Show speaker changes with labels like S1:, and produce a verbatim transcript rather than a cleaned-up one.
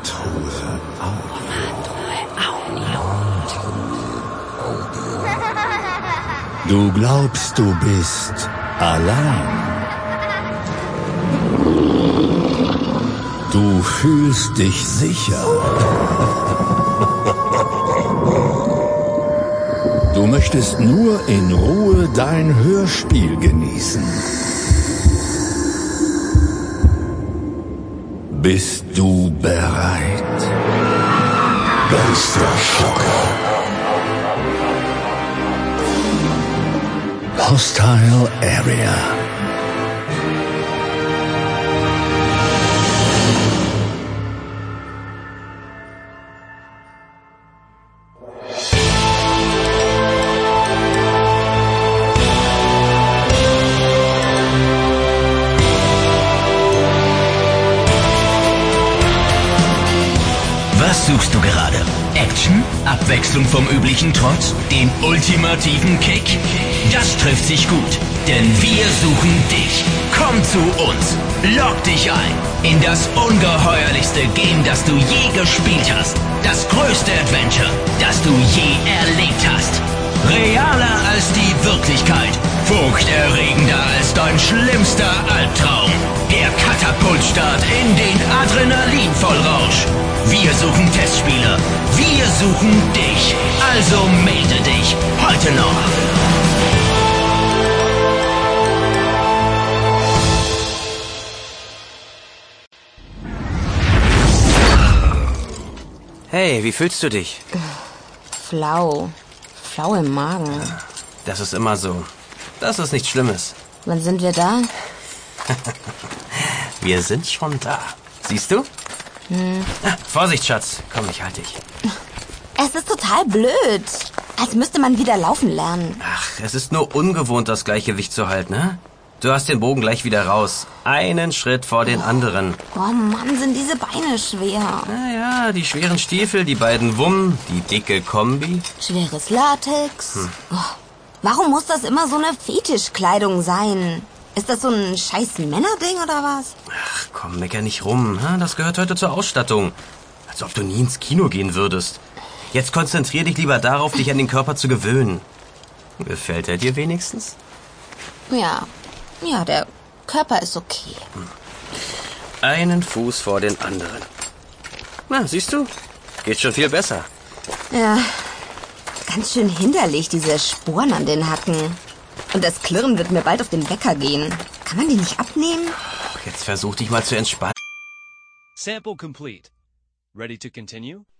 S1: Natur Audio. Du glaubst, du bist allein. Du fühlst dich sicher. Du möchtest nur in Ruhe dein Hörspiel genießen. Bist du bereit? Geisterschocker. Hostile Area.
S2: Was suchst du gerade? Action? Abwechslung vom üblichen Trotz? Den ultimativen Kick? Das trifft sich gut, denn wir suchen dich. Komm zu uns, log dich ein in das ungeheuerlichste Game, das du je gespielt hast. Das größte Adventure, das du je erlebt hast. Realer als die Wirklichkeit, furchterregender als dein schlimmster Albtraum. Der Katapultstart in den Adrenalinvollrausch. Wir suchen Testspieler, wir suchen dich. Also melde dich heute noch.
S3: Hey, wie fühlst du dich?
S4: Flau. Flau im Magen.
S3: Das ist immer so. Das ist nichts Schlimmes.
S4: Wann sind wir da?
S3: Wir sind schon da. Siehst du?
S4: Hm.
S3: Ah, Vorsicht, Schatz. Komm, ich halte dich.
S4: Es ist total blöd. Als müsste man wieder laufen lernen.
S3: Ach, es ist nur ungewohnt, das Gleichgewicht zu halten, ne? Du hast den Bogen gleich wieder raus. Einen Schritt vor den anderen.
S4: Oh Mann, sind diese Beine schwer.
S3: Naja, die schweren Stiefel, die beiden Wummen, die dicke Kombi.
S4: Schweres Latex. Hm. Oh, warum muss das immer so eine Fetischkleidung sein? Ist das so ein scheiß Männerding oder was?
S3: Ach komm, mecker nicht rum. Das gehört heute zur Ausstattung. Als ob du nie ins Kino gehen würdest. Jetzt konzentrier dich lieber darauf, dich an den Körper zu gewöhnen. Gefällt er dir wenigstens?
S4: Ja, ja, der Körper ist okay.
S3: Einen Fuß vor den anderen. Na, siehst du? Geht schon viel besser.
S4: Ja, ganz schön hinderlich, diese Sporen an den Hacken. Und das Klirren wird mir bald auf den Wecker gehen. Kann man die nicht abnehmen?
S3: Jetzt versuch dich mal zu entspannen.
S5: Sample complete. Ready to continue?